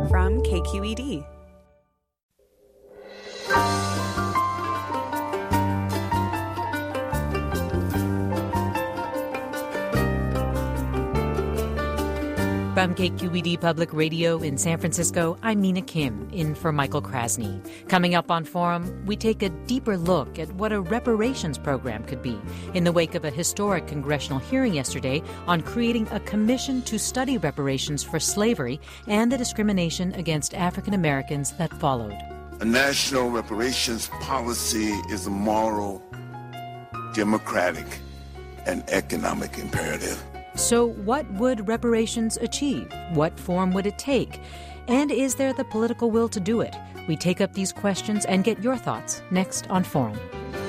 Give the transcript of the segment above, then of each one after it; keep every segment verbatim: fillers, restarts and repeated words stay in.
from K Q E D. From K Q E D Public Radio in San Francisco, I'm Mina Kim, in for Michael Krasny. Coming up on Forum, we take a deeper look at what a reparations program could be in the wake of a historic congressional hearing yesterday on creating a commission to study reparations for slavery and the discrimination against African Americans that followed. A national reparations policy is a moral, democratic, and economic imperative. So what would reparations achieve? What form would it take? And is there the political will to do it? We take up these questions and get your thoughts next on Forum.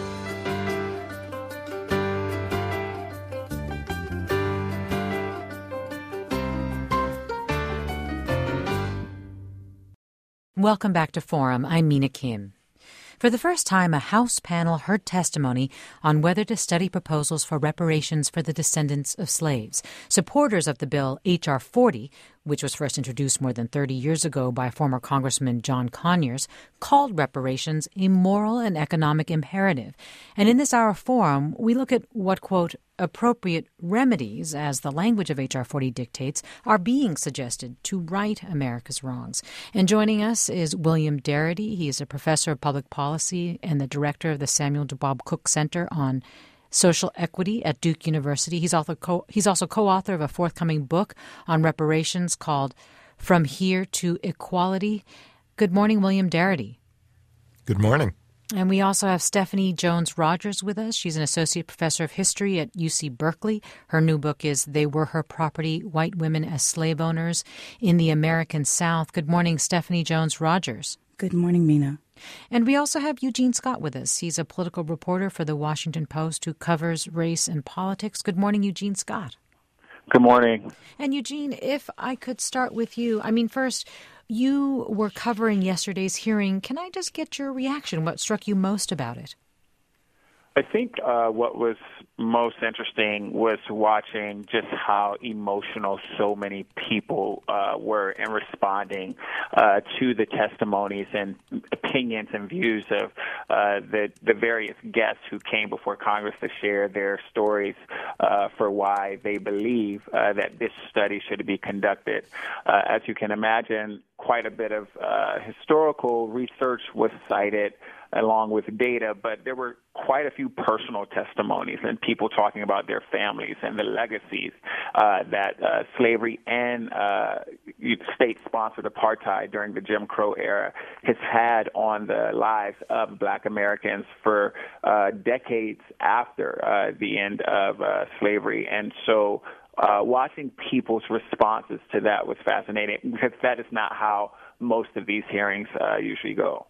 Welcome back to Forum. I'm Mina Kim. For the first time, a House panel heard testimony on whether to study proposals for reparations for the descendants of slaves. Supporters of the bill H R forty, which was first introduced more than thirty years ago by former Congressman John Conyers, called reparations a moral and economic imperative. And in this hour forum, we look at what, quote, appropriate remedies, as the language of H R forty dictates, are being suggested to right America's wrongs. And joining us is William Darity. He is a professor of public policy and the director of the Samuel Dubois Cook Center on Social Equity at Duke University. He's also, co- he's also co-author of a forthcoming book on reparations called From Here to Equality. Good morning, William Darity. Good morning. And we also have Stephanie Jones-Rogers with us. She's an associate professor of history at U C Berkeley. Her new book is They Were Her Property, White Women as Slave Owners in the American South. Good morning, Stephanie Jones-Rogers. Good morning, Mina. And we also have Eugene Scott with us. He's a political reporter for the Washington Post who covers race and politics. Good morning, Eugene Scott. Good morning. And Eugene, if I could start with you. I mean, first, you were covering yesterday's hearing. Can I just get your reaction? What struck you most about it? I think uh, what was most interesting was watching just how emotional so many people uh, were in responding uh, to the testimonies and opinions and views of uh, the, the various guests who came before Congress to share their stories uh, for why they believe uh, that this study should be conducted. Uh, as you can imagine, quite a bit of uh, historical research was cited along with data, but there were quite a few personal testimonies and people talking about their families and the legacies uh, that uh, slavery and uh, state-sponsored apartheid during the Jim Crow era has had on the lives of Black Americans for uh, decades after uh, the end of uh, slavery. And so uh, watching people's responses to that was fascinating because that is not how most of these hearings uh, usually go.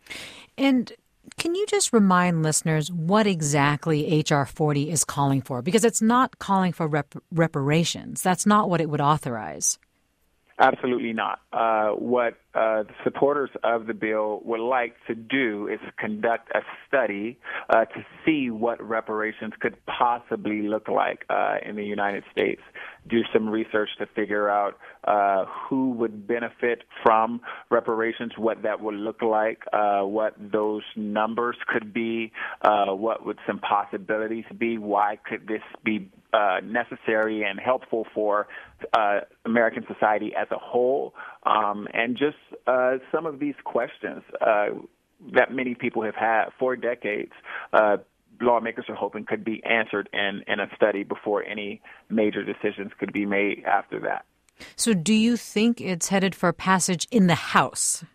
And can you just remind listeners what exactly H R forty is calling for? Because it's not calling for rep- reparations. That's not what it would authorize. Absolutely not. Uh, what uh, the supporters of the bill would like to do is conduct a study uh, to see what reparations could possibly look like uh, in the United States. Do some research to figure out uh, who would benefit from reparations, what that would look like, uh, what those numbers could be, uh, what would some possibilities be, why could this be uh, necessary and helpful for uh, American society as a whole, um, and just uh, some of these questions uh, that many people have had for decades. Uh, lawmakers are hoping could be answered in, in a study before any major decisions could be made after that. So do you think it's headed for passage in the House?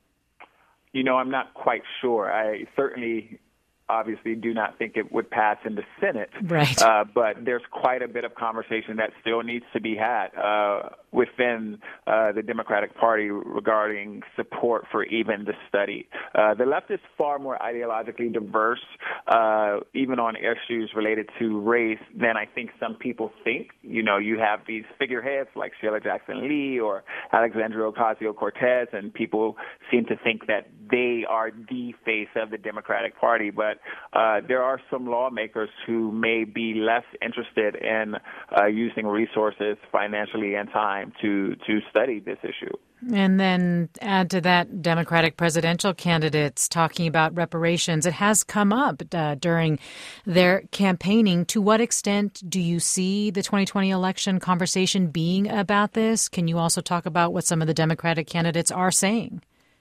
You know, I'm not quite sure. I certainly obviously do not think it would pass in the Senate. Right. Uh, but there's quite a bit of conversation that still needs to be had uh, within uh, the Democratic Party regarding support for even the study. Uh, the left is far more ideologically diverse, uh, even on issues related to race, than I think some people think. You know, you have these figureheads like Sheila Jackson Lee or Alexandria Ocasio-Cortez, and people seem to think that they are the face of the Democratic Party. But uh, there are some lawmakers who may be less interested in uh, using resources financially and time to, to study this issue. And then add to that Democratic presidential candidates talking about reparations. It has come up uh, during their campaigning. To what extent do you see the twenty twenty election conversation being about this? Can you also talk about what some of the Democratic candidates are saying?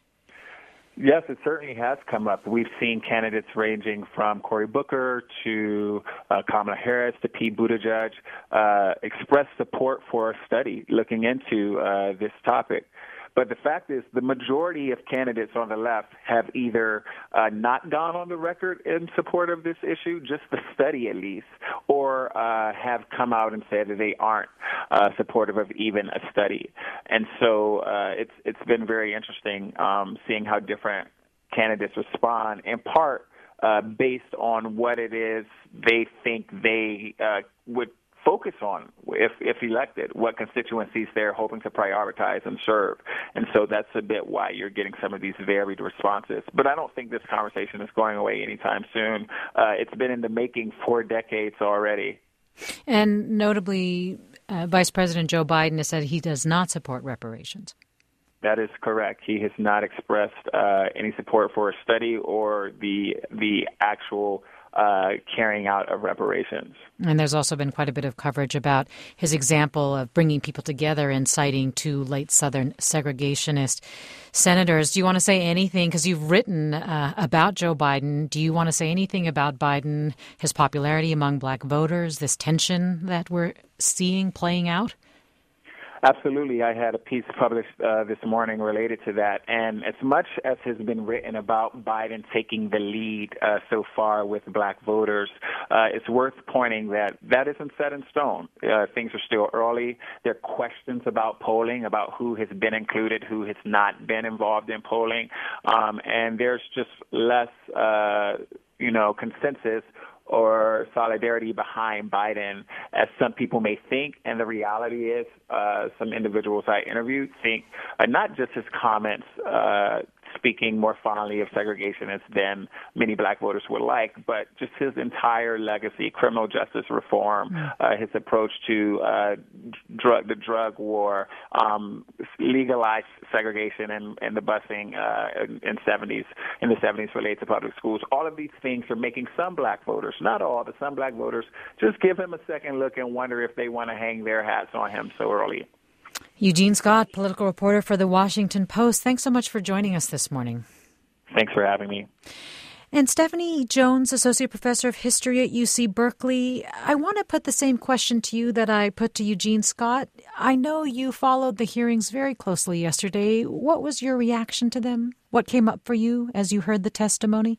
Yes, it certainly has come up. We've seen candidates ranging from Cory Booker to uh, Kamala Harris to Pete Buttigieg uh, express support for a study looking into uh, this topic. But the fact is, the majority of candidates on the left have either uh, not gone on the record in support of this issue, just the study at least, or uh, have come out and said that they aren't uh, supportive of even a study. And so uh, it's it's been very interesting um, seeing how different candidates respond, in part uh, based on what it is they think they uh, would focus on if, if elected, what constituencies they're hoping to prioritize and serve. And so that's a bit why you're getting some of these varied responses. But I don't think this conversation is going away anytime soon. Uh, it's been in the making for decades already. And notably, uh, Vice President Joe Biden has said he does not support reparations. That is correct. He has not expressed uh, any support for a study or the the actual Uh, carrying out of reparations. And there's also been quite a bit of coverage about his example of bringing people together and citing two late Southern segregationist senators. Do you want to say anything, because you've written uh, about Joe Biden, do you want to say anything about Biden, his popularity among black voters, this tension that we're seeing playing out? Absolutely. I had a piece published uh, this morning related to that. And as much as has been written about Biden taking the lead uh, so far with black voters, uh, it's worth pointing that that isn't set in stone. Uh, things are still early. There are questions about polling, about who has been included, who has not been involved in polling. Um, and there's just less, uh, you know, consensus or solidarity behind Biden as some people may think. And the reality is uh, some individuals I interviewed think uh, not just his comments uh, speaking more fondly of segregationists than many black voters would like, but just his entire legacy, criminal justice reform, uh, his approach to uh, drug, the drug war, um, legalized segregation and, and the busing uh, in, in seventies, in the seventies related to public schools. All of these things are making some black voters, not all, but some black voters, just give him a second look and wonder if they want to hang their hats on him so early. Eugene Scott, political reporter for The Washington Post. Thanks so much for joining us this morning. Thanks for having me. And Stephanie Jones, Associate Professor of History at U C Berkeley, I want to put the same question to you that I put to Eugene Scott. I know you followed the hearings very closely yesterday. What was your reaction to them? What came up for you as you heard the testimony?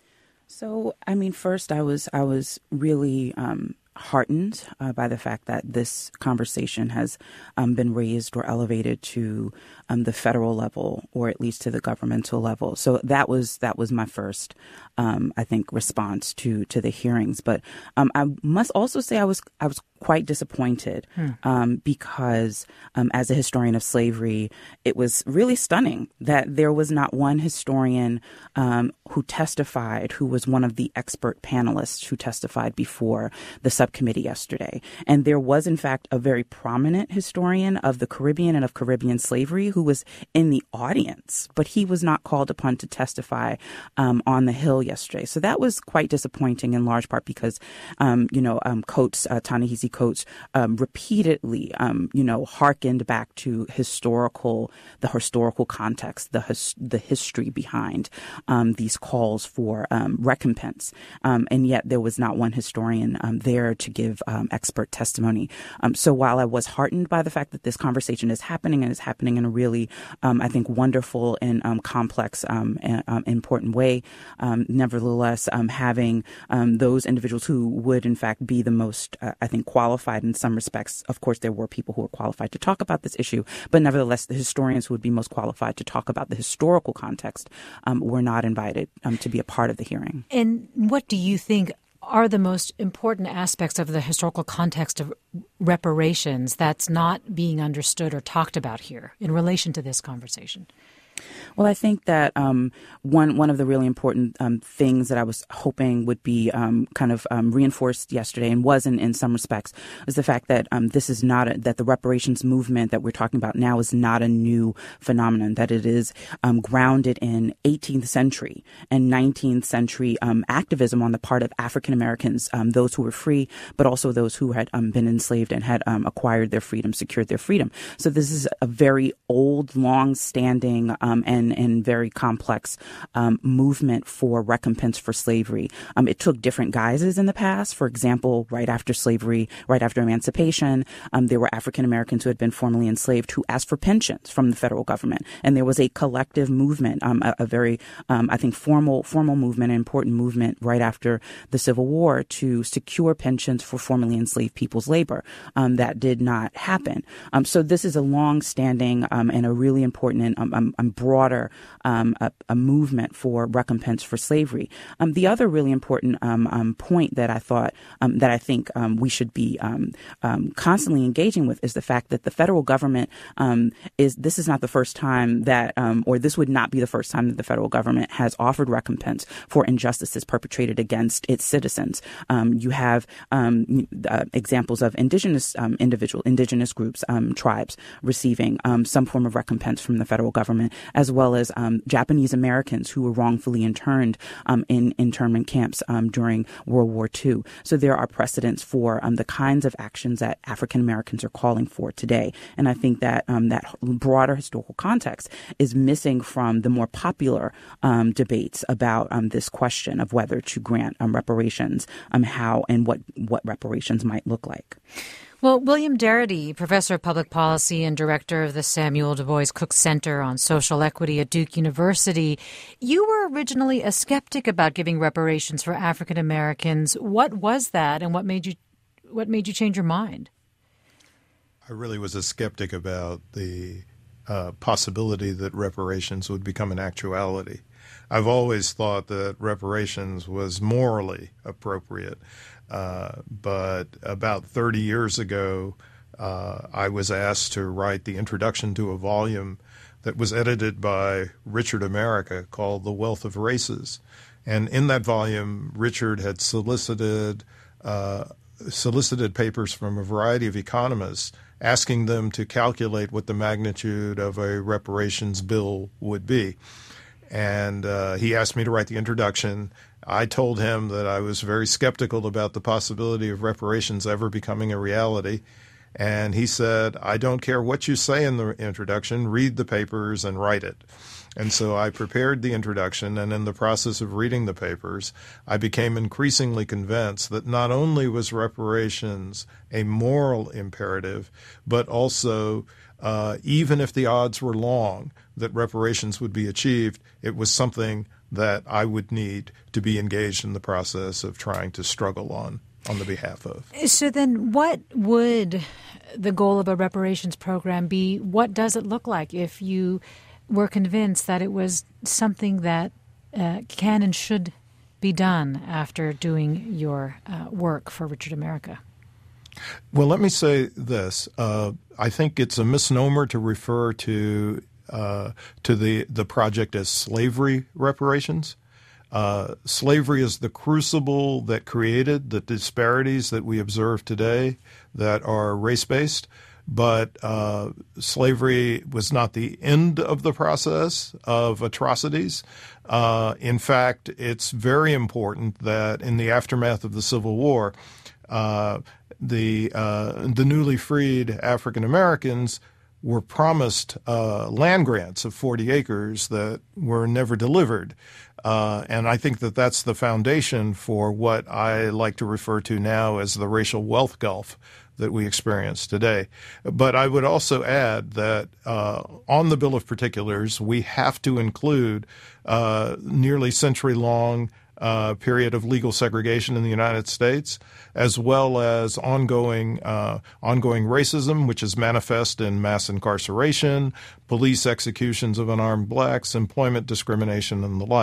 So, I mean, first, I was I was really um, heartened uh, by the fact that this conversation has um, been raised or elevated to um, the federal level, or at least to the governmental level. So that was that was my first, um, I think, response to to the hearings. But um, I must also say I was I was quite disappointed hmm. um, because um, as a historian of slavery, it was really stunning that there was not one historian um, who testified who was one of the expert panelists who testified before the subcommittee yesterday. And there was, in fact, a very prominent historian of the Caribbean and of Caribbean slavery who was in the audience, but he was not called upon to testify um, on the Hill yesterday. So that was quite disappointing in large part because, um, you know, um, Coates, uh, Ta-Nehisi Coates um, repeatedly, um, you know, hearkened back to historical, the historical context, the his, the history behind um, these calls for um, recompense. Um, and yet there was not one historian um, there to give um, expert testimony. Um, so while I was heartened by the fact that this conversation is happening and is happening in a really, um, I think, wonderful and um, complex, um, and, um, important way, um, nevertheless, um, having um, those individuals who would, in fact, be the most, uh, I think, qualified in some respects. Of course, there were people who were qualified to talk about this issue, but nevertheless, the historians who would be most qualified to talk about the historical context um, were not invited um, to be a part of the hearing. And what do you think are the most important aspects of the historical context of reparations that's not being understood or talked about here in relation to this conversation? Well, I think that um, one one of the really important um, things that I was hoping would be um, kind of um, reinforced yesterday, and was in, in some respects, is the fact that um, this is not a, that the reparations movement that we're talking about now is not a new phenomenon. That it is um, grounded in eighteenth century and nineteenth century um, activism on the part of African Americans, um, those who were free, but also those who had um, been enslaved and had um, acquired their freedom, secured their freedom. So this is a very old, long-standing um, and and very complex um, movement for recompense for slavery. Um, it took different guises in the past. For example, right after slavery, right after emancipation, um, there were African Americans who had been formerly enslaved who asked for pensions from the federal government, and there was a collective movement, um, a, a very, um, I think, formal formal movement, an important movement right after the Civil War to secure pensions for formerly enslaved people's labor. Um, that did not happen. Um, so this is a long-standing um, and a really important and um, um, broader um, a, a movement for recompense for slavery. Um, the other really important um, um, point that I thought um, that I think um, we should be um, um, constantly engaging with is the fact that the federal government um, is this is not the first time that um, or this would not be the first time that the federal government has offered recompense for injustices perpetrated against its citizens. Um, you have um, uh, examples of indigenous um, individual indigenous groups, um, tribes receiving um, some form of recompense from the federal government, as well as um, Japanese Americans who were wrongfully interned um, in internment camps um, during World War Two. So there are precedents for um, the kinds of actions that African Americans are calling for today. And I think that um, that broader historical context is missing from the more popular um, debates about um, this question of whether to grant um, reparations, um, how and what, what reparations might look like. Well, William Darity, professor of public policy and director of the Samuel Du Bois Cook Center on Social Equity at Duke University, you were originally a skeptic about giving reparations for African Americans. What was that, and what made you what made you change your mind? I really was a skeptic about the uh, possibility that reparations would become an actuality. I've always thought that reparations was morally appropriate. Uh, but about thirty years ago, uh, I was asked to write the introduction to a volume that was edited by Richard America called The Wealth of Races. And in that volume, Richard had solicited uh, solicited papers from a variety of economists, asking them to calculate what the magnitude of a reparations bill would be. And uh, he asked me to write the introduction. I told him that I was very skeptical about the possibility of reparations ever becoming a reality. And he said, I don't care what you say in the introduction, read the papers and write it. And so I prepared the introduction, and in the process of reading the papers, I became increasingly convinced that not only was reparations a moral imperative, but also, uh, even if the odds were long that reparations would be achieved, it was something that I would need to be engaged in the process of trying to struggle on on the behalf of. So then what would the goal of a reparations program be? What does it look like if you were convinced that it was something that uh, can and should be done after doing your uh, work for Richard America? Well, let me say this. Uh, I think it's a misnomer to refer to Uh, to the, the project as slavery reparations. Uh, slavery is the crucible that created the disparities that we observe today that are race-based, but uh, slavery was not the end of the process of atrocities. Uh, in fact, it's very important that in the aftermath of the Civil War, uh, the uh, the newly freed African Americans were promised uh, land grants of forty acres that were never delivered. Uh, and I think that that's the foundation for what I like to refer to now as the racial wealth gulf that we experience today. But I would also add that uh, on the Bill of Particulars, we have to include uh, nearly century-long Uh, period of legal segregation in the United States, as well as ongoing uh, ongoing racism, which is manifest in mass incarceration, police executions of unarmed blacks, employment discrimination, and the like.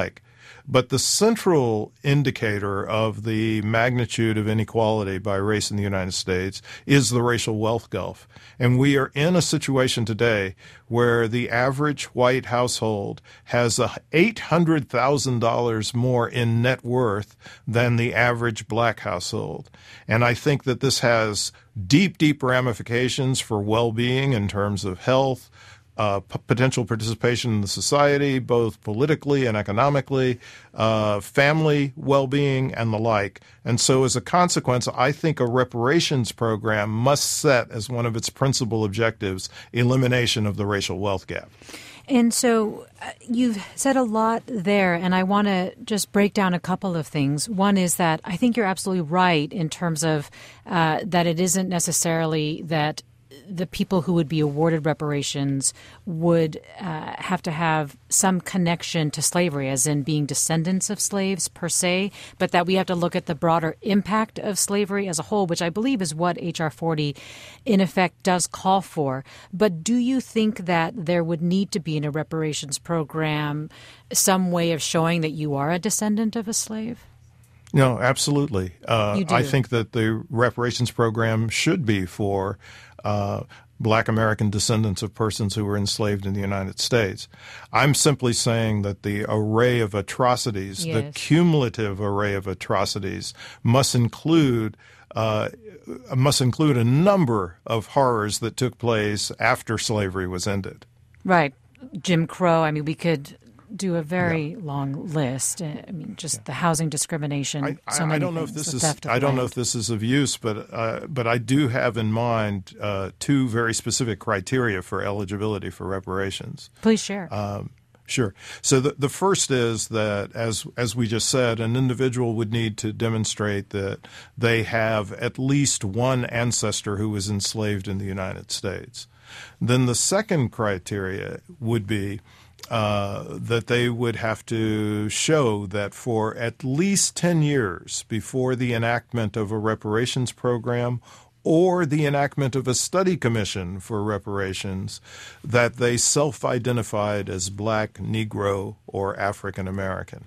But the central indicator of the magnitude of inequality by race in the United States is the racial wealth gulf. And we are in a situation today where the average white household has eight hundred thousand dollars more in net worth than the average black household. And I think that this has deep, deep ramifications for well-being in terms of health, Uh, p- potential participation in the society, both politically and economically, uh, family well-being, and the like. And so as a consequence, I think a reparations program must set as one of its principal objectives elimination of the racial wealth gap. And so uh, you've said a lot there, and I want to just break down a couple of things. One is that I think you're absolutely right in terms of uh, that it isn't necessarily that the people who would be awarded reparations would uh, have to have some connection to slavery, as in being descendants of slaves per se, but that we have to look at the broader impact of slavery as a whole, which I believe is what H R forty in effect does call for. But do you think that there would need to be in a reparations program some way of showing that you are a descendant of a slave? No, absolutely. Uh, You do. I think that the reparations program should be for uh, black American descendants of persons who were enslaved in the United States. I'm simply saying that the array of atrocities, Yes. the cumulative array of atrocities, must include uh, must include a number of horrors that took place after slavery was ended. Right. Jim Crow. I mean, we could do a very yeah. long list. I mean, just yeah. the housing discrimination. I, so I, many I don't know things, if this the is. theft of I don't land. know if this is of use, but uh, but I do have in mind uh, two very specific criteria for eligibility for reparations. Please share. Um, Sure. So the, the first is that, as as we just said, an individual would need to demonstrate that they have at least one ancestor who was enslaved in the United States. Then the second criteria would be uh, that they would have to show that for at least ten years before the enactment of a reparations program or the enactment of a study commission for reparations, that they self-identified as black, Negro, or African American.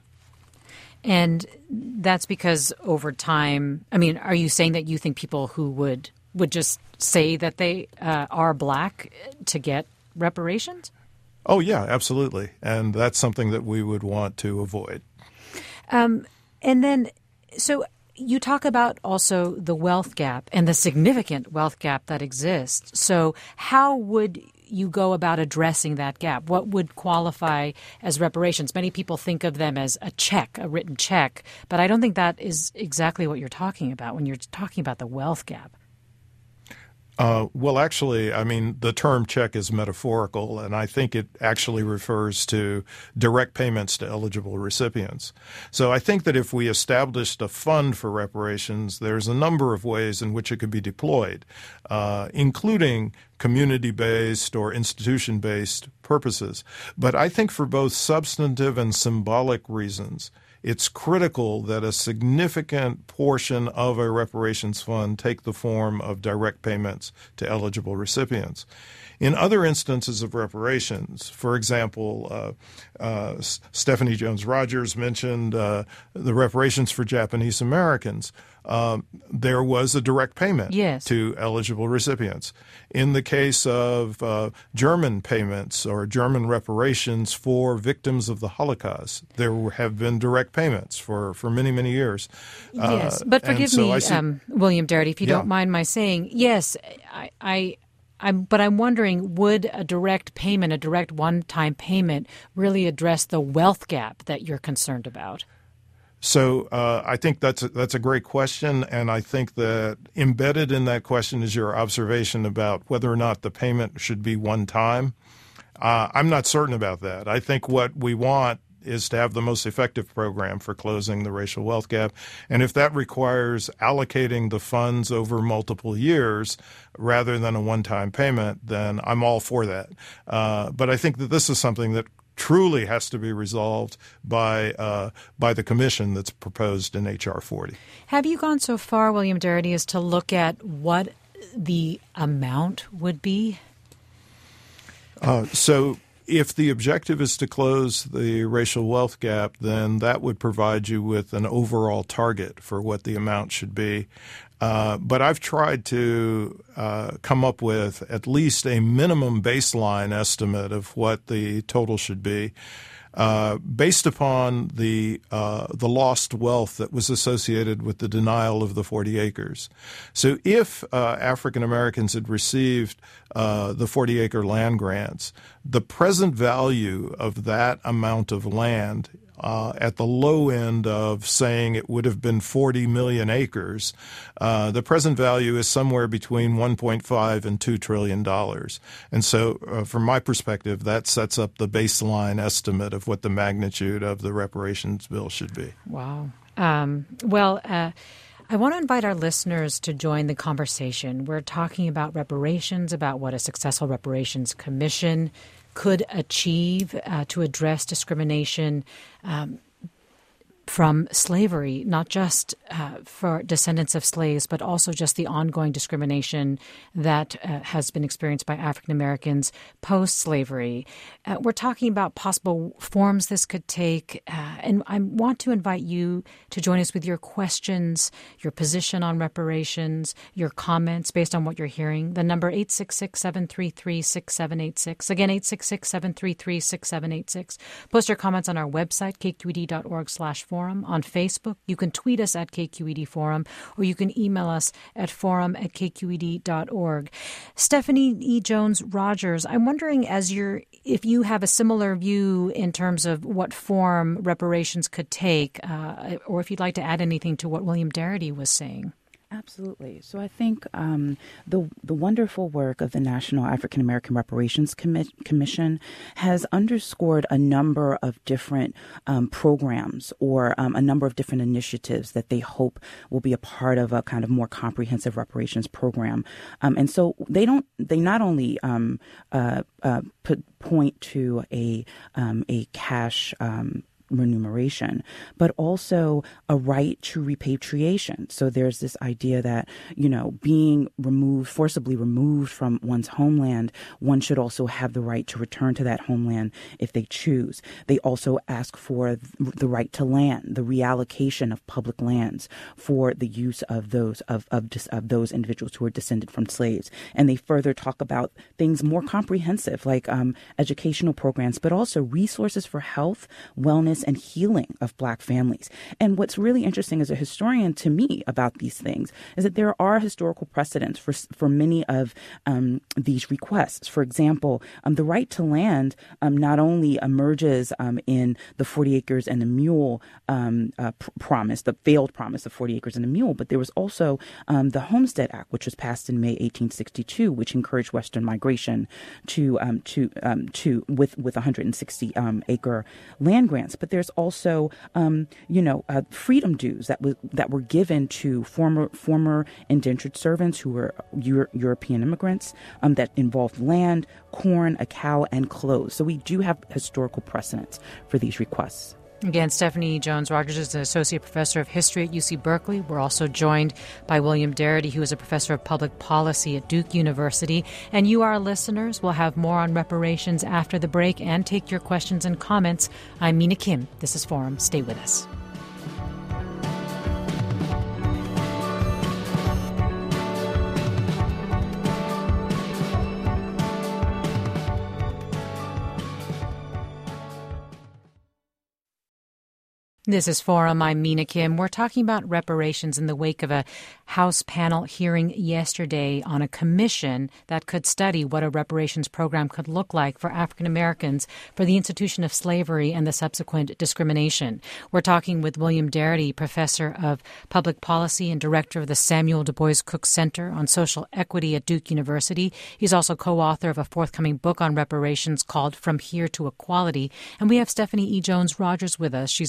And that's because over time, I mean, are you saying that you think people who would would just say that they uh, are black to get reparations? Oh, yeah, absolutely. And that's something that we would want to avoid. Um, and then, so you talk about also the wealth gap and the significant wealth gap that exists. So how would you go about addressing that gap? What would qualify as reparations? Many people think of them as a check, a written check, but I don't think that is exactly what you're talking about when you're talking about the wealth gap. Uh, well, actually, I mean, the term check is metaphorical, and I think it actually refers to direct payments to eligible recipients. So I think that if we established a fund for reparations, there's a number of ways in which it could be deployed, uh, including community-based or institution-based purposes. But I think for both substantive and symbolic reasons, it's critical that a significant portion of a reparations fund take the form of direct payments to eligible recipients. In other instances of reparations, for example, uh, uh, Stephanie Jones Rogers mentioned uh, the reparations for Japanese Americans. Um, there was a direct payment yes. to eligible recipients. In the case of uh, German payments or German reparations for victims of the Holocaust, there have been direct payments for, for many, many years. Yes, uh, but forgive so me, see, um, William Darity, if you yeah. don't mind my saying, yes, I, I I'm, but I'm wondering, would a direct payment, a direct one-time payment, really address the wealth gap that you're concerned about? So uh, I think that's a, that's a great question, and I think that embedded in that question is your observation about whether or not the payment should be one time. Uh, I'm not certain about that. I think what we want is to have the most effective program for closing the racial wealth gap. And if that requires allocating the funds over multiple years rather than a one-time payment, then I'm all for that. Uh, but I think that this is something that truly has to be resolved by uh, by the commission that's proposed in H R forty. Have you gone so far, William Darity, as to look at what the amount would be? Uh, so if the objective is to close the racial wealth gap, then that would provide you with an overall target for what the amount should be. Uh, but I've tried to uh, come up with at least a minimum baseline estimate of what the total should be, uh, based upon the uh, the lost wealth that was associated with the denial of the forty acres. So if uh, African Americans had received uh, the forty acre land grants, the present value of that amount of land Uh, at the low end of saying it would have been forty million acres, uh, the present value is somewhere between one point five and two trillion dollars. And so uh, from my perspective, that sets up the baseline estimate of what the magnitude of the reparations bill should be. Wow. Um, well, uh, I want to invite our listeners to join the conversation. We're talking about reparations, about what a successful reparations commission could achieve uh, to address discrimination um, from slavery, not just uh, for descendants of slaves, but also just the ongoing discrimination that uh, has been experienced by African Americans post-slavery. Uh, we're talking about possible forms this could take, uh, and I want to invite you to join us with your questions, your position on reparations, your comments based on what you're hearing. The number eight six six, seven three three, six seven eight six. Again, eight six six, seven three three, six seven eight six. Post your comments on our website, k q e d dot org slash forum. On Facebook, you can tweet us at K Q E D Forum, or you can email us at forum at k q e d dot org. Stephanie E. Jones Rogers, I'm wondering, as you're, if you have a similar view in terms of what form reparations could take, uh, or if you'd like to add anything to what William Darity was saying. Absolutely. So I think um, the the wonderful work of the National African American Reparations Commi- Commission has underscored a number of different um, programs or um, a number of different initiatives that they hope will be a part of a kind of more comprehensive reparations program. Um, and so they don't they not only um, uh, uh, put, point to a um, a cash um remuneration, but also a right to repatriation. So there's this idea that, you know, being removed, forcibly removed from one's homeland, one should also have the right to return to that homeland if they choose. They also ask for the right to land, the reallocation of public lands for the use of those of of, of those individuals who are descended from slaves. And they further talk about things more comprehensive, like um, educational programs, but also resources for health, wellness, and healing of Black families. And what's really interesting as a historian to me about these things is that there are historical precedents for for many of um, these requests. For example, um, the right to land um, not only emerges um, in the forty acres and a mule um, uh, pr- promise, the failed promise of forty acres and a mule, but there was also um, the Homestead Act, which was passed in May eighteen sixty-two, which encouraged Western migration to um, to um, to with with one hundred sixty um, acre land grants. But there's also, um, you know, uh, freedom dues that was that were given to former former indentured servants who were Euro- European immigrants um, that involved land, corn, a cow, and clothes. So we do have historical precedents for these requests. Again, Stephanie Jones Rogers is an associate professor of history at U C Berkeley. We're also joined by William Darity, who is a professor of public policy at Duke University. And you, our listeners, will have more on reparations after the break and take your questions and comments. I'm Mina Kim. This is Forum. Stay with us. This is Forum. I'm Mina Kim. We're talking about reparations in the wake of a House panel hearing yesterday on a commission that could study what a reparations program could look like for African Americans for the institution of slavery and the subsequent discrimination. We're talking with William Darity, professor of public policy and director of the Samuel Du Bois Cook Center on Social Equity at Duke University. He's also co-author of a forthcoming book on reparations called From Here to Equality. And we have Stephanie E. Jones Rogers with us. She's an associate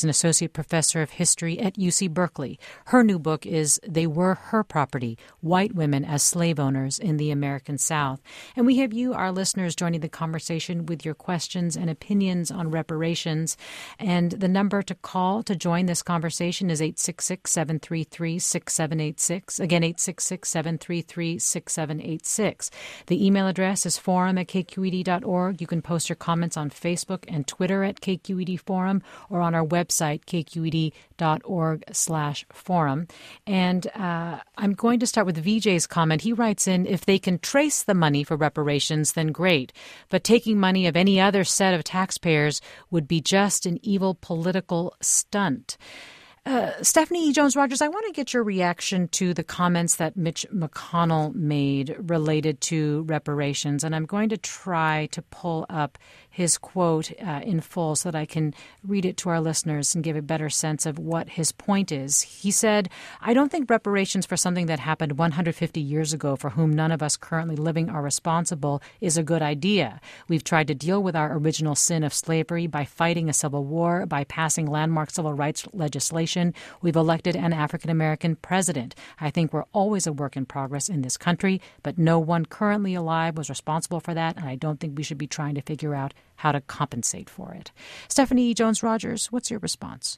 Associate Professor of History at U C Berkeley. Her new book is They Were Her Property, White Women as Slave Owners in the American South. And we have you, our listeners, joining the conversation with your questions and opinions on reparations. And the number to call to join this conversation is eight six six, seven three three, six seven eight six. Again, eight six six, seven three three, six seven eight six. The email address is forum at k q e d dot org. You can post your comments on Facebook and Twitter at K Q E D Forum or on our website, k q e d dot org slash forum. And uh, I'm going to start with V J's comment. He writes in, if they can trace the money for reparations, then great. But taking money of any other set of taxpayers would be just an evil political stunt. Uh, Stephanie E. Jones-Rogers, I want to get your reaction to the comments that Mitch McConnell made related to reparations, and I'm going to try to pull up his quote uh, in full so that I can read it to our listeners and give a better sense of what his point is. He said, I don't think reparations for something that happened one hundred fifty years ago for whom none of us currently living are responsible is a good idea. We've tried to deal with our original sin of slavery by fighting a civil war, by passing landmark civil rights legislation. We've elected an African-American president. I think we're always a work in progress in this country, but no one currently alive was responsible for that, and I don't think we should be trying to figure out how to compensate for it. Stephanie E. Jones-Rogers, what's your response?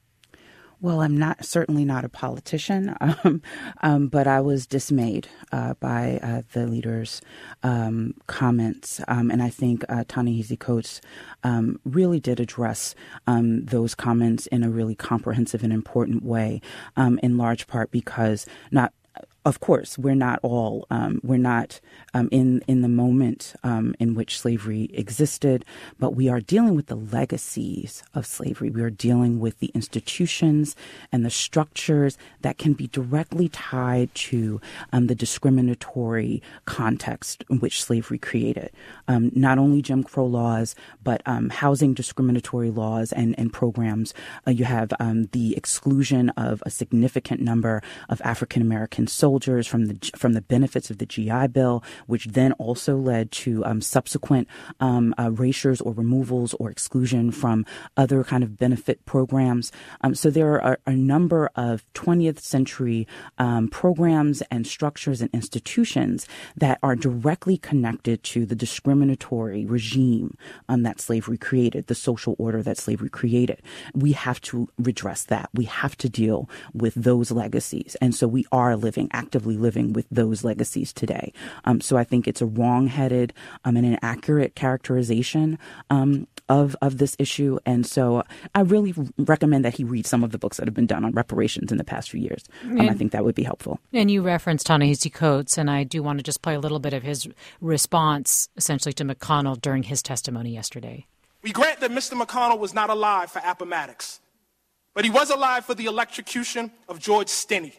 Well, I'm not certainly not a politician, um, um, but I was dismayed uh, by uh, the leader's um, comments, um, and I think uh, Ta-Nehisi Coates um, really did address um, those comments in a really comprehensive and important way, um, in large part because not. Of course, we're not all um, we're not um, in in the moment um, in which slavery existed, but we are dealing with the legacies of slavery. We are dealing with the institutions and the structures that can be directly tied to um, the discriminatory context in which slavery created. Um, not only Jim Crow laws, but um, housing discriminatory laws and and programs. Uh, you have um, the exclusion of a significant number of African American soldiers. Soldiers from the from the benefits of the G I Bill, which then also led to um, subsequent um, uh, erasures or removals or exclusion from other kind of benefit programs. Um, so there are a number of twentieth century um, programs and structures and institutions that are directly connected to the discriminatory regime um, that slavery created, the social order that slavery created. We have to redress that. We have to deal with those legacies. And so we are living actively living with those legacies today. Um, so I think it's a wrong-headed um, and inaccurate characterization um, of of this issue. And so I really recommend that he read some of the books that have been done on reparations in the past few years. Um, and, I think that would be helpful. And you referenced Ta-Nehisi Coates, and I do want to just play a little bit of his response essentially to McConnell during his testimony yesterday. We grant that Mister McConnell was not alive for Appomattox, but he was alive for the electrocution of George Stinney.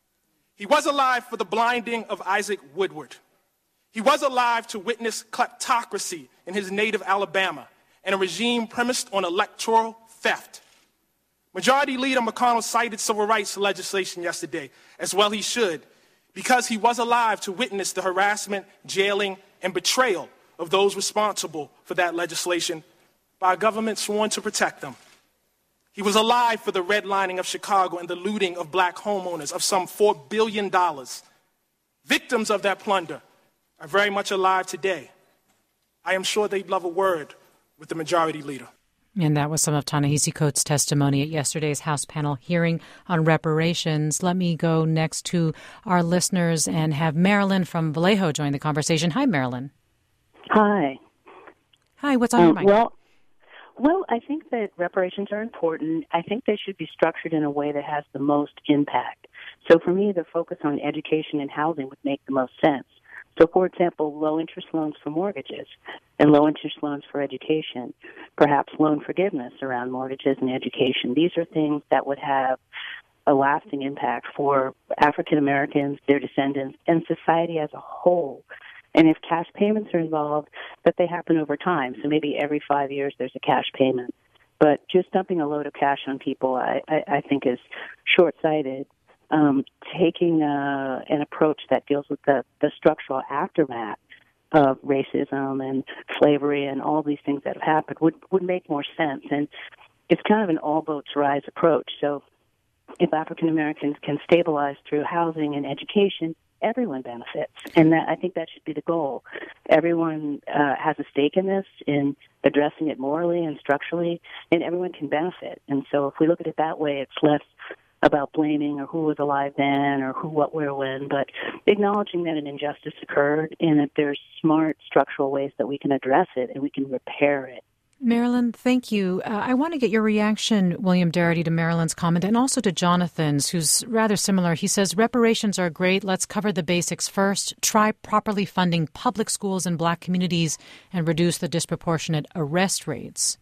He was alive for the blinding of Isaac Woodward. He was alive to witness kleptocracy in his native Alabama and a regime premised on electoral theft. Majority Leader McConnell cited civil rights legislation yesterday, as well he should, because he was alive to witness the harassment, jailing, and betrayal of those responsible for that legislation by a government sworn to protect them. He was alive for the redlining of Chicago and the looting of black homeowners of some four billion dollars. Victims of that plunder are very much alive today. I am sure they'd love a word with the Majority Leader. And that was some of Ta-Nehisi Coates' testimony at yesterday's House panel hearing on reparations. Let me go next to our listeners and have Marilyn from Vallejo join the conversation. Hi, Marilyn. Hi. Hi, what's on um, your mind? Well, Well, I think that reparations are important. I think they should be structured in a way that has the most impact. So for me, the focus on education and housing would make the most sense. So, for example, low-interest loans for mortgages and low-interest loans for education, perhaps loan forgiveness around mortgages and education. These are things that would have a lasting impact for African Americans, their descendants, and society as a whole. And if cash payments are involved, that they happen over time. So maybe every five years there's a cash payment. But just dumping a load of cash on people, I, I, I think, is short-sighted. Um, taking uh, an approach that deals with the, the structural aftermath of racism and slavery and all these things that have happened would, would make more sense. And it's kind of an all boats rise approach. So if African Americans can stabilize through housing and education, everyone benefits. And that, I think that should be the goal. Everyone uh, has a stake in this, in addressing it morally and structurally, and everyone can benefit. And so if we look at it that way, it's less about blaming or who was alive then or who, what, where, when, but acknowledging that an injustice occurred and that there's smart structural ways that we can address it and we can repair it. Marilyn, thank you. Uh, I want to get your reaction, William Darity, to Marilyn's comment and also to Jonathan's, who's rather similar. He says, reparations are great. Let's cover the basics first. Try properly funding public schools in black communities and reduce the disproportionate arrest rates.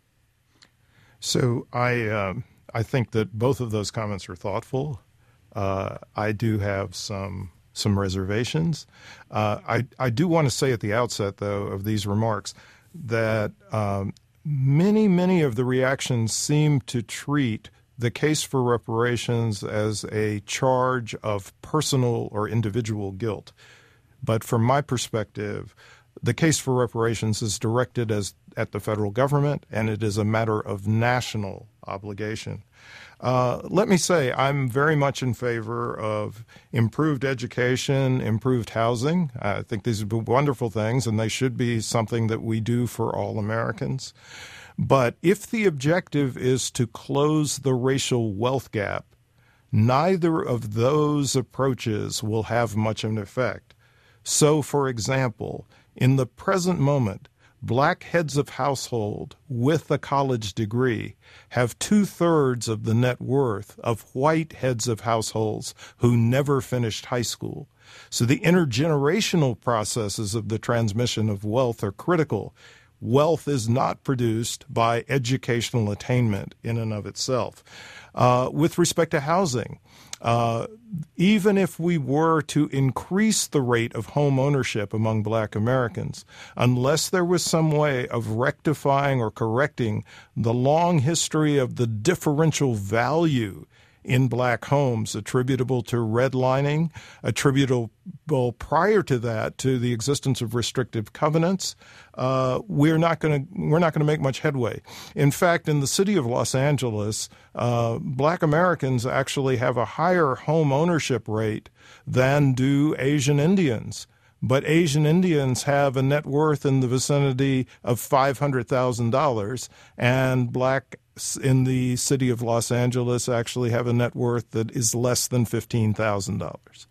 So I... Um... I think that both of those comments are thoughtful. Uh, I do have some some reservations. Uh, I, I do want to say at the outset, though, of these remarks that um, many, many of the reactions seem to treat the case for reparations as a charge of personal or individual guilt. But from my perspective, the case for reparations is directed as at the federal government, and it is a matter of national obligation. Uh, let me say I'm very much in favor of improved education, improved housing. I think these are wonderful things, and they should be something that we do for all Americans. But if the objective is to close the racial wealth gap, neither of those approaches will have much of an effect. So, for example, in the present moment, black heads of household with a college degree have two-thirds of the net worth of white heads of households who never finished high school. So the intergenerational processes of the transmission of wealth are critical. Wealth is not produced by educational attainment in and of itself. Uh, with respect to housing, Uh, even if we were to increase the rate of home ownership among black Americans, unless there was some way of rectifying or correcting the long history of the differential value in black homes attributable to redlining, attributable prior to that to the existence of restrictive covenants, uh, we're not going to we're not going to make much headway. In fact, in the city of Los Angeles, uh, black Americans actually have a higher home ownership rate than do Asian Indians. But Asian Indians have a net worth in the vicinity of five hundred thousand dollars, and black in the city of Los Angeles actually have a net worth that is less than fifteen thousand dollars.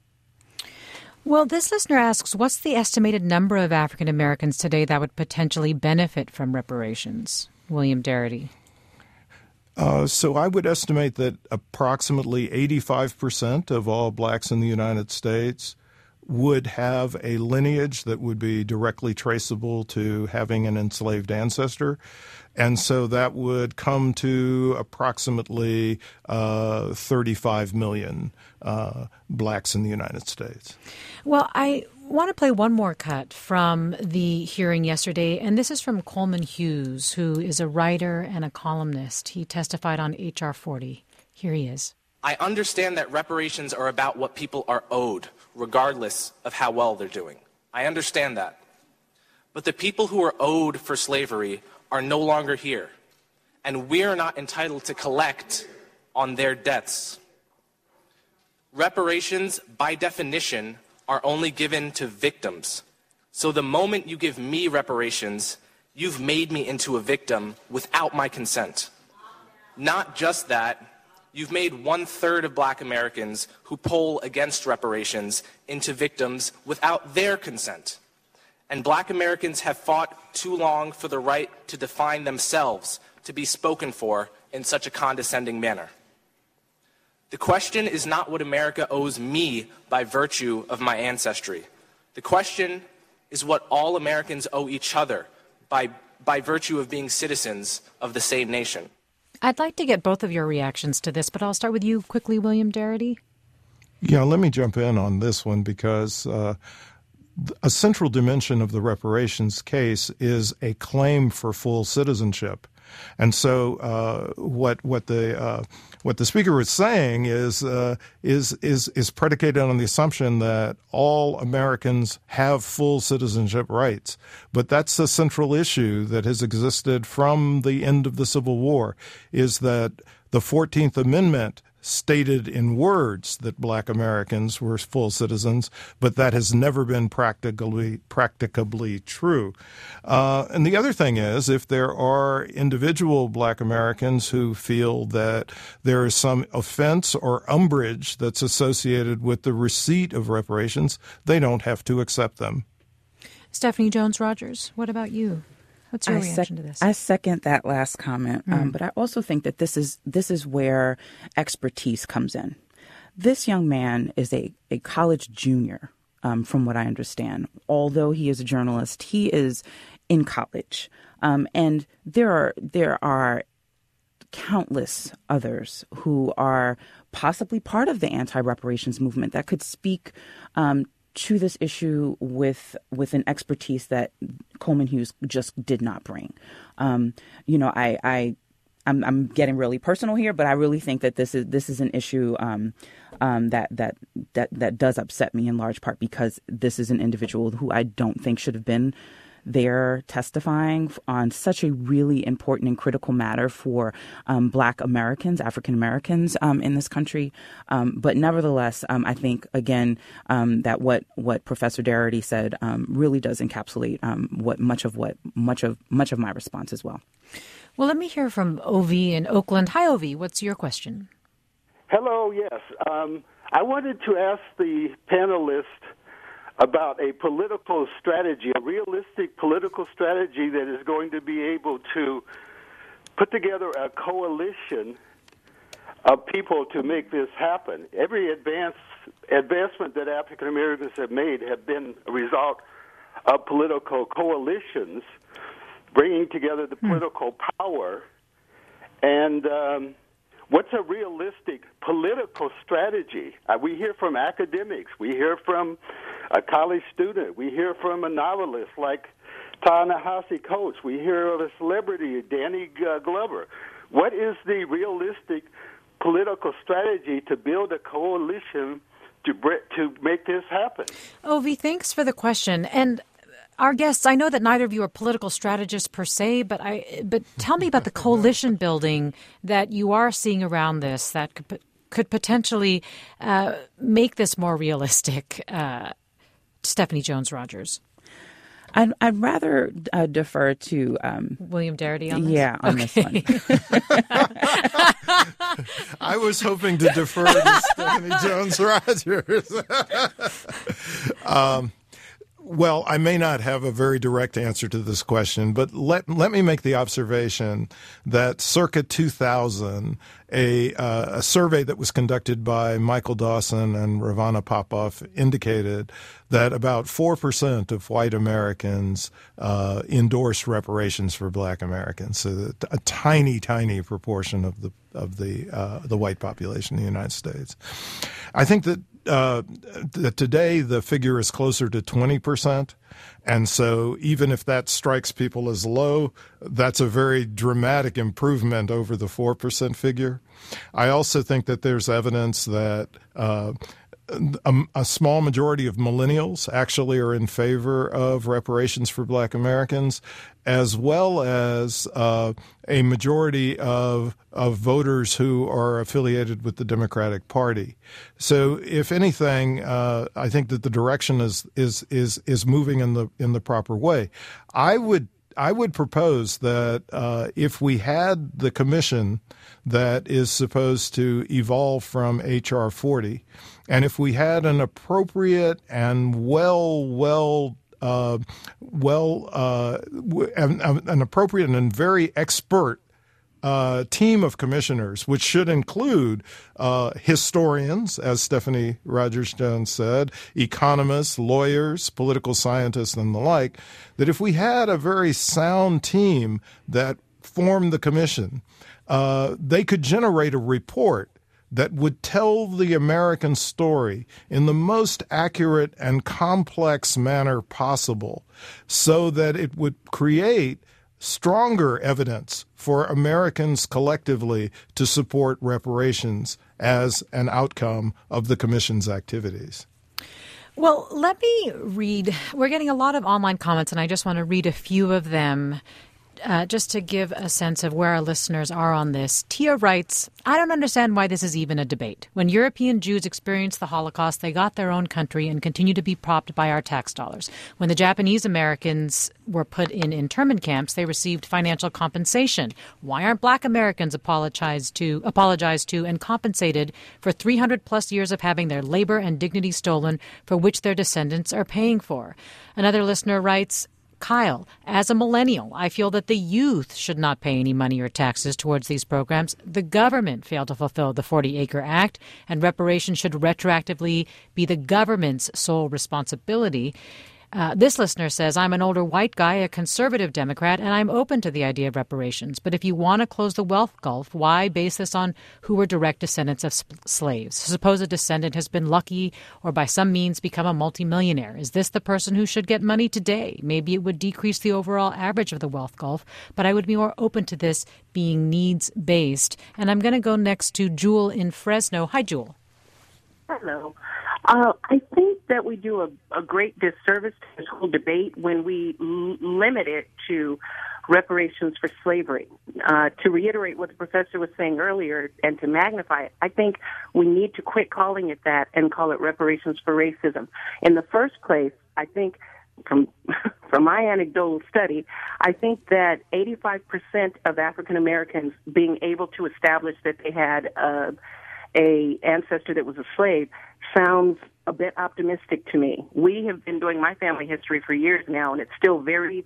Well, this listener asks, what's the estimated number of African Americans today that would potentially benefit from reparations? William Darity. Uh, so I would estimate that approximately eighty-five percent of all blacks in the United States would have a lineage that would be directly traceable to having an enslaved ancestor. And so that would come to approximately uh, thirty-five million uh, blacks in the United States. Well, I want to play one more cut from the hearing yesterday, and this is from Coleman Hughes, who is a writer and a columnist. He testified on H R forty. Here he is. I understand that reparations are about what people are owed, regardless of how well they're doing. I understand that. But the people who are owed for slavery are no longer here, and we're not entitled to collect on their debts. Reparations, by definition, are only given to victims. So the moment you give me reparations, you've made me into a victim without my consent. Not just that, you've made one-third of black Americans who poll against reparations into victims without their consent. And black Americans have fought too long for the right to define themselves, to be spoken for in such a condescending manner. The question is not what America owes me by virtue of my ancestry. The question is what all Americans owe each other by, by virtue of being citizens of the same nation. I'd like to get both of your reactions to this, but I'll start with you quickly, William Darity. Yeah, let me jump in on this one because uh, a central dimension of the reparations case is a claim for full citizenship. And so uh, what what the uh, what the speaker was saying is uh, is is is predicated on the assumption that all Americans have full citizenship rights. But that's the central issue that has existed from the end of the Civil War, is that the fourteenth Amendment stated in words that black Americans were full citizens, but that has never been practically practicably true. Uh, and the other thing is, if there are individual black Americans who feel that there is some offense or umbrage that's associated with the receipt of reparations, they don't have to accept them. Stephanie Jones-Rogers, what about you? What's your I reaction sec- to this? I second that last comment, Mm. um, but I also think that this is this is where expertise comes in. This young man is a, a college junior, um, from what I understand. Although he is a journalist, he is in college, um, and there are there are countless others who are possibly part of the anti-reparations movement that could speak um, to this issue with with an expertise that Coleman Hughes just did not bring. Um, you know, I, I I'm, I'm getting really personal here, but I really think that this is this is an issue um, um, that that that that does upset me in large part because this is an individual who I don't think should have been there testifying on such a really important and critical matter for um, Black Americans, African Americans um, in this country. Um, but nevertheless, um, I think, again, um, that what what Professor Darity said um, really does encapsulate um, what much of what much of much of my response as well. Well, let me hear from Ovi in Oakland. Hi, Ovi. What's your question? Hello, yes. Um, I wanted to ask the panelists about a political strategy, a realistic political strategy that is going to be able to put together a coalition of people to make this happen. Every advance, advancement that African Americans have made have been a result of political coalitions bringing together the political power. And um, what's a realistic political strategy? Uh, we hear from academics. We hear from a college student. We hear from a novelist like Ta-Nehisi Coates. We hear of a celebrity, Danny uh, Glover. What is the realistic political strategy to build a coalition to to make this happen? Ovi, thanks for the question. And our guests, I know that neither of you are political strategists per se, but I but tell me about the coalition building that you are seeing around this that could, could potentially uh, make this more realistic. Uh, Stephanie Jones-Rogers. I'd, I'd rather uh, defer to um, William Darity on this? Yeah, on okay. this one. I was hoping to defer to Stephanie Jones-Rogers. um, well, I may not have a very direct answer to this question, but let let me make the observation that circa two thousand, a, uh, a survey that was conducted by Michael Dawson and Ravana Popov indicated that about four percent of white Americans uh, endorsed reparations for black Americans. So a tiny, tiny proportion of the of the uh, the white population in the United States. I think that uh, that today the figure is closer to twenty percent. And so even if that strikes people as low, that's a very dramatic improvement over the four percent figure. I also think that there's evidence that uh, a, a small majority of millennials actually are in favor of reparations for black Americans, as well as uh, a majority of of voters who are affiliated with the Democratic Party. So, if anything, uh, I think that the direction is is is is moving in the in the proper way. I would I would propose that uh, if we had the commission that is supposed to evolve from H R forty, and if we had an appropriate and well well uh, well uh, an, an appropriate and very expert Uh, team of commissioners, which should include uh, historians, as Stephanie Rogers-Jones said, economists, lawyers, political scientists, and the like, that if we had a very sound team that formed the commission, uh, they could generate a report that would tell the American story in the most accurate and complex manner possible so that it would create stronger evidence for Americans collectively to support reparations as an outcome of the Commission's activities. Well, let me read. We're getting a lot of online comments, and I just want to read a few of them uh, just to give a sense of where our listeners are on this. Tia writes, I don't understand why this is even a debate. When European Jews experienced the Holocaust, they got their own country and continue to be propped by our tax dollars. When the Japanese Americans were put in internment camps, they received financial compensation. Why aren't black Americans apologized to, apologized to and compensated for three hundred plus years of having their labor and dignity stolen for which their descendants are paying for? Another listener writes, Kyle, as a millennial, I feel that the youth should not pay any money or taxes towards these programs. The government failed to fulfill the forty acre Act, and reparations should retroactively be the government's sole responsibility. Uh, this listener says, I'm an older white guy, a conservative Democrat, and I'm open to the idea of reparations. But if you want to close the wealth gulf, why base this on who were direct descendants of sp- slaves? Suppose a descendant has been lucky or by some means become a multimillionaire. Is this the person who should get money today? Maybe it would decrease the overall average of the wealth gulf, but I would be more open to this being needs-based. And I'm going to go next to Jewel in Fresno. Hi, Jewel. Hello. Uh, I think that we do a, a great disservice to this whole debate when we l- limit it to reparations for slavery. Uh, to reiterate what the professor was saying earlier and to magnify it, I think we need to quit calling it that and call it reparations for racism. In the first place, I think from from my anecdotal study, I think that eighty-five percent of African Americans being able to establish that they had uh, a ancestor that was a slave sounds a bit optimistic to me. We have been doing my family history for years now, and it's still very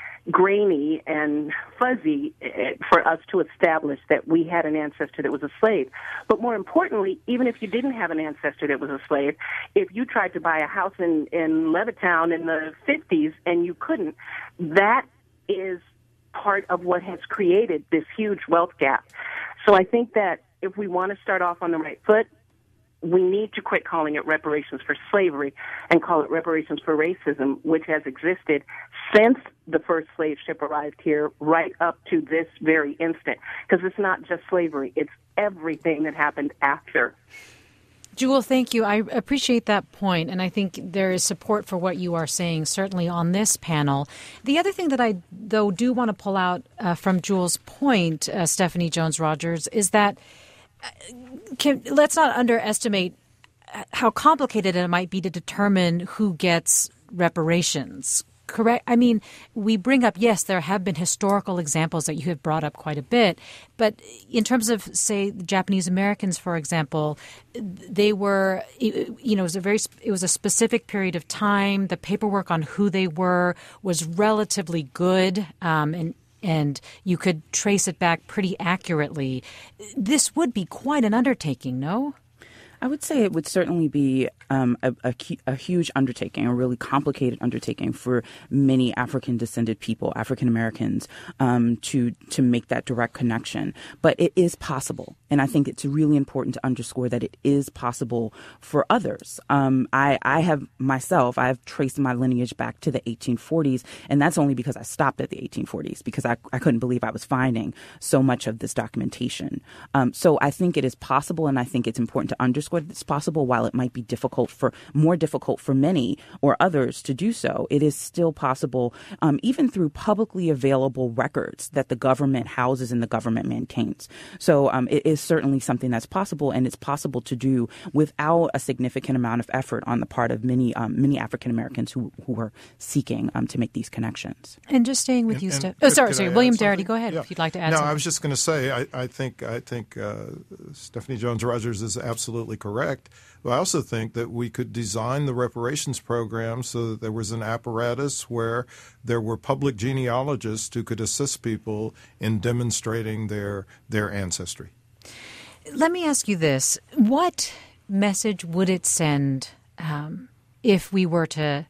grainy and fuzzy for us to establish that we had an ancestor that was a slave. But more importantly, even if you didn't have an ancestor that was a slave, if you tried to buy a house in, in Levittown in the fifties and you couldn't, that is part of what has created this huge wealth gap. So I think that if we want to start off on the right foot, we need to quit calling it reparations for slavery and call it reparations for racism, which has existed since the first slave ship arrived here right up to this very instant. Because it's not just slavery, it's everything that happened after. Jewel, thank you. I appreciate that point, and I think there is support for what you are saying, certainly on this panel. The other thing that I, though, do want to pull out uh, from Jewel's point, uh, Stephanie Jones-Rogers, is that Can, let's not underestimate how complicated it might be to determine who gets reparations. Correct? I mean, we bring up, yes, there have been historical examples that you have brought up quite a bit. But in terms of, say, Japanese Americans, for example, they were, you know, it was a very, it was a specific period of time. The paperwork on who they were was relatively good, um, and and you could trace it back pretty accurately. This would be quite an undertaking, no? I would say it would certainly be um, a, a, a huge undertaking, a really complicated undertaking for many African-descended people, African Americans, um, to to make that direct connection. But it is possible, and I think it's really important to underscore that it is possible for others. Um, I, I have myself, I have traced my lineage back to the eighteen forties, and that's only because I stopped at the eighteen forties because I, I couldn't believe I was finding so much of this documentation. Um, so I think it is possible, and I think it's important to underscore it's possible. While it might be difficult for more difficult for many or others to do so, it is still possible, um, even through publicly available records that the government houses and the government maintains. So um, it is certainly something that's possible, and it's possible to do without a significant amount of effort on the part of many um, many African Americans who who are seeking um, to make these connections. And just staying with and, you, and Steph. Oh, sorry, could sorry, I William add Darity. Go ahead yeah. if you'd like to add no, something. No, I was just going to say, I, I think I think uh, Stephanie Jones-Rogers is absolutely correct. But I also think that we could design the reparations program so that there was an apparatus where there were public genealogists who could assist people in demonstrating their their ancestry. Let me ask you this. What message would it send um, if we were to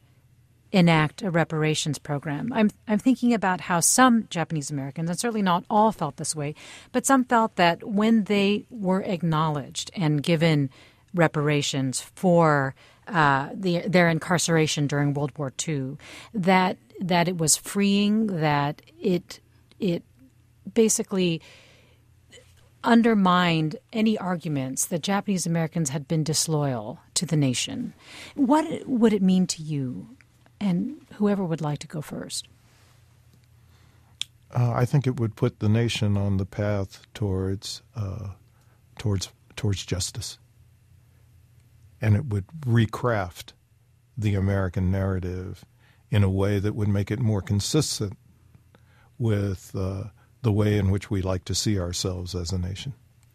enact a reparations program? I'm I'm thinking about how some Japanese Americans, and certainly not all felt this way, but some felt that when they were acknowledged and given reparations for uh, the, their incarceration during World War Two, that that it was freeing, that it it basically undermined any arguments that Japanese Americans had been disloyal to the nation. What would it mean to you? And whoever would like to go first. Uh, I think it would put the nation on the path towards uh, towards towards justice, and it would recraft the American narrative in a way that would make it more consistent with uh, the way in which we like to see ourselves as a nation.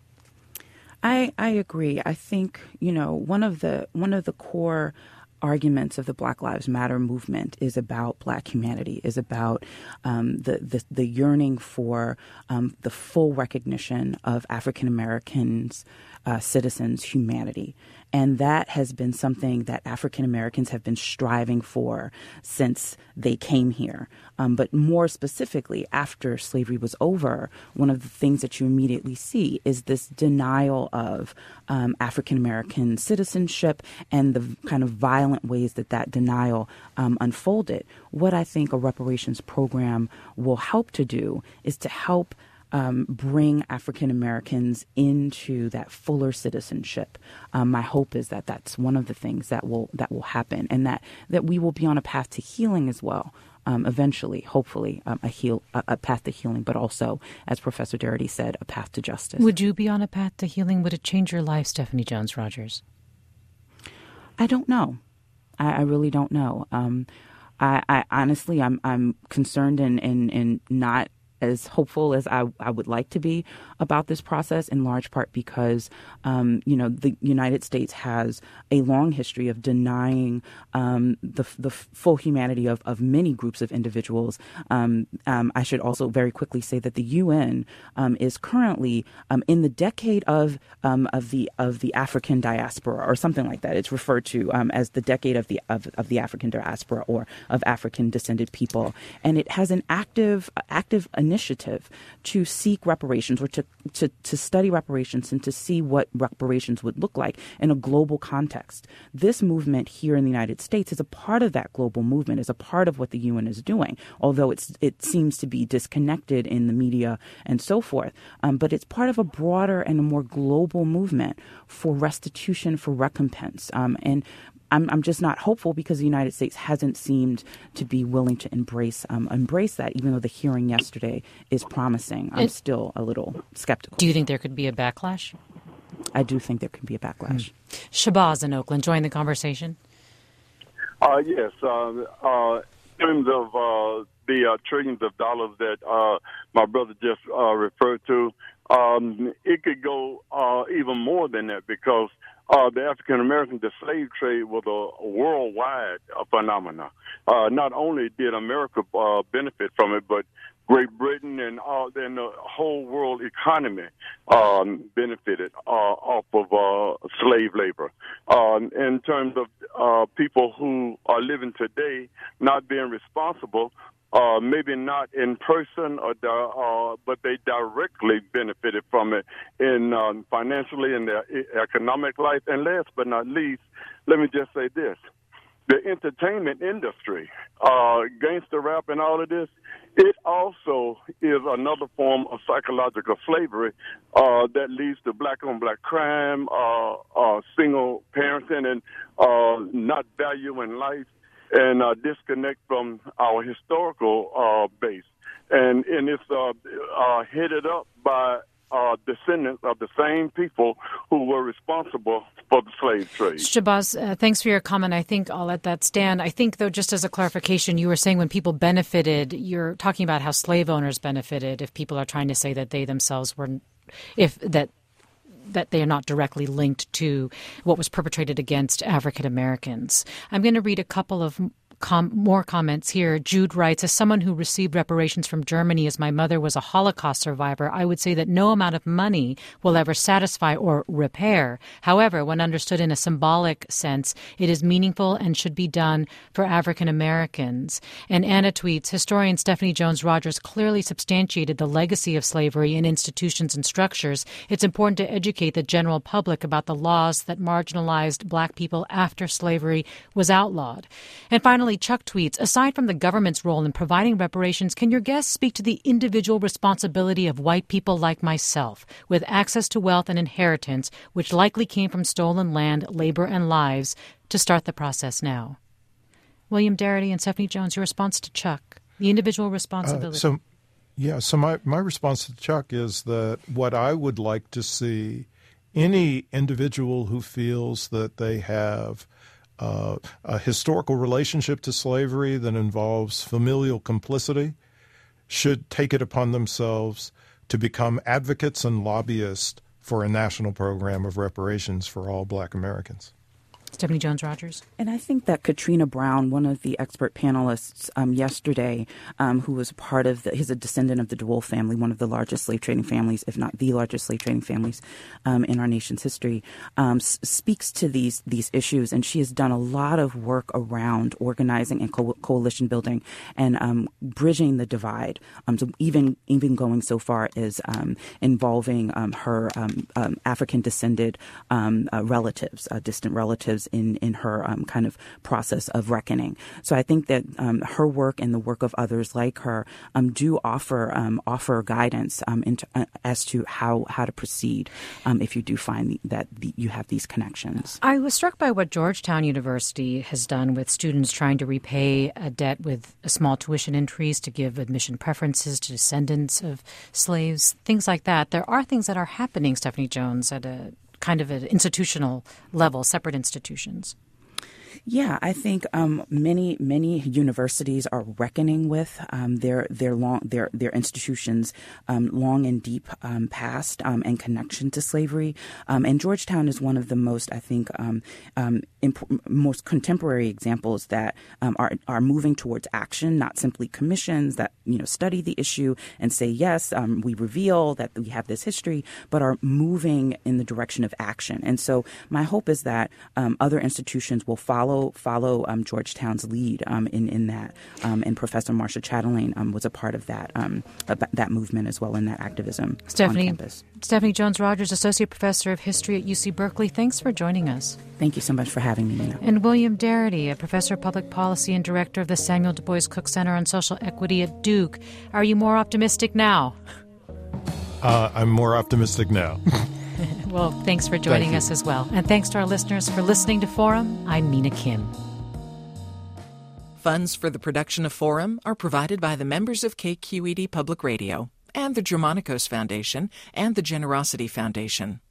I I agree. I think, you know, one of the one of the core arguments of the Black Lives Matter movement is about Black humanity, is about um, the, the the yearning for um, the full recognition of African Americans, uh, citizens' humanity. And that has been something that African Americans have been striving for since they came here. Um, but more specifically, after slavery was over, one of the things that you immediately see is this denial of um, African American citizenship and the kind of violent ways that that denial um, unfolded. What I think a reparations program will help to do is to help Um, bring African Americans into that fuller citizenship. Um, my hope is that that's one of the things that will that will happen, and that, that we will be on a path to healing as well. Um, eventually, hopefully, um, a heal a, a path to healing, but also, as Professor Darity said, a path to justice. Would you be on a path to healing? Would it change your life, Stephanie Jones Rogers? I don't know. I, I really don't know. Um, I, I honestly, I'm I'm concerned and and and not as hopeful as I, I would like to be about this process, in large part because, um, you know, the United States has a long history of denying um, the the full humanity of, of many groups of individuals. Um, um, I should also very quickly say that the U N um, is currently um, in the decade of um, of the of the African diaspora, or something like that. It's referred to um, as the decade of the of, of the African diaspora, or of African descended people, and it has an active active initiative to seek reparations, or to, to, to study reparations and to see what reparations would look like in a global context. This movement here in the United States is a part of that global movement, is a part of what the U N is doing, although it's it seems to be disconnected in the media and so forth. Um, but it's part of a broader and a more global movement for restitution, for recompense. Um, and I'm, I'm just not hopeful because the United States hasn't seemed to be willing to embrace um, embrace that, even though the hearing yesterday is promising. I'm it, still a little skeptical. Do you think there could be a backlash? I do think there could be a backlash. Hmm. Shabazz in Oakland, join the conversation. Uh, yes. Uh, uh, in terms of uh, the uh, trillions of dollars that uh, my brother just uh, referred to, um, it could go uh, even more than that, because Uh, the African American, the slave trade was a, a worldwide uh, phenomenon. Uh, not only did America uh, benefit from it, but Great Britain and all, then the whole world economy um, benefited uh, off of uh, slave labor. Um, in terms of uh, people who are living today not being responsible, Uh, maybe not in person, or di- uh, but they directly benefited from it in um, financially in their economic life. And last but not least, let me just say this. The entertainment industry, uh, gangster rap and all of this, it also is another form of psychological slavery uh, that leads to black-on-black crime, uh, uh, single parenting, and uh, not valuing life, and uh, disconnect from our historical uh, base. And, and it's uh, uh, headed up by uh, descendants of the same people who were responsible for the slave trade. Shabazz, uh, thanks for your comment. I think I'll let that stand. I think, though, just as a clarification, you were saying when people benefited, you're talking about how slave owners benefited. If people are trying to say that they themselves were, if that that they are not directly linked to what was perpetrated against African Americans. I'm going to read a couple of Com- more comments here. Jude writes, as someone who received reparations from Germany as my mother was a Holocaust survivor, I would say that no amount of money will ever satisfy or repair. However, when understood in a symbolic sense, it is meaningful and should be done for African Americans. And Anna tweets, historian Stephanie Jones Rogers clearly substantiated the legacy of slavery in institutions and structures. It's important to educate the general public about the laws that marginalized black people after slavery was outlawed. And finally, finally, Chuck tweets, aside from the government's role in providing reparations, can your guests speak to the individual responsibility of white people like myself, with access to wealth and inheritance, which likely came from stolen land, labor, and lives, to start the process now? William Darity and Stephanie Jones, your response to Chuck, the individual responsibility. Uh, so, yeah, so my, my response to Chuck is that what I would like to see, any individual who feels that they have Uh, a historical relationship to slavery that involves familial complicity should take it upon themselves to become advocates and lobbyists for a national program of reparations for all Black Americans. Stephanie Jones-Rogers. And I think that Katrina Brown, one of the expert panelists um, yesterday, um, who was part of, the, he's a descendant of the DeWolf family, one of the largest slave trading families, if not the largest slave trading families um, in our nation's history, um, s- speaks to these these issues. And she has done a lot of work around organizing and co- coalition building and um, bridging the divide, um, so even, even going so far as um, involving um, her um, um, African-descended um, uh, relatives, uh, distant relatives, in, in her um, kind of process of reckoning. So I think that um, her work and the work of others like her um, do offer um, offer guidance um, into, uh, as to how, how to proceed um, if you do find that the, you have these connections. I was struck by what Georgetown University has done with students trying to repay a debt with a small tuition increase to give admission preferences to descendants of slaves, things like that. There are things that are happening, Stephanie Jones, at a kind of an institutional level, separate institutions. Yeah, I think um, many many universities are reckoning with um, their their long their their institutions' um, long and deep um, past um, and connection to slavery. Um, and Georgetown is one of the most, I think, um, um, imp- most contemporary examples that um, are are moving towards action, not simply commissions that you know study the issue and say yes, um, we reveal that we have this history, but are moving in the direction of action. And so my hope is that um, other institutions will follow. follow um, Georgetown's lead um, in, in that. Um, and Professor Marsha Chatelain um, was a part of that um, that movement as well in that activism Stephanie, on campus. Stephanie Jones-Rogers, Associate Professor of History at U C Berkeley. Thanks for joining us. Thank you so much for having me, Nina. And William Darity, a Professor of Public Policy and Director of the Samuel Du Bois Cook Center on Social Equity at Duke. Are you more optimistic now? Uh, I'm more optimistic now. Well, thanks for joining Thank us as well. And thanks to our listeners for listening to Forum. I'm Mina Kim. Funds for the production of Forum are provided by the members of K Q E D Public Radio and the Germanicos Foundation and the Generosity Foundation.